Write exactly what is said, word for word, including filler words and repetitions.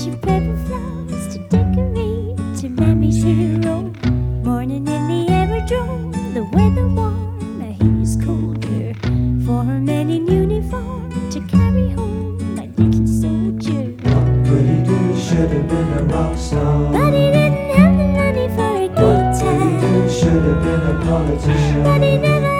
of purple flowers to decorate to Mammy's hero. Morning in the aerodrome, the weather warm, he is colder. For a man in uniform to carry home my little soldier. What he do should have been a rock star, But he didn't have the money for a what guitar. he do should have been a politician. But he never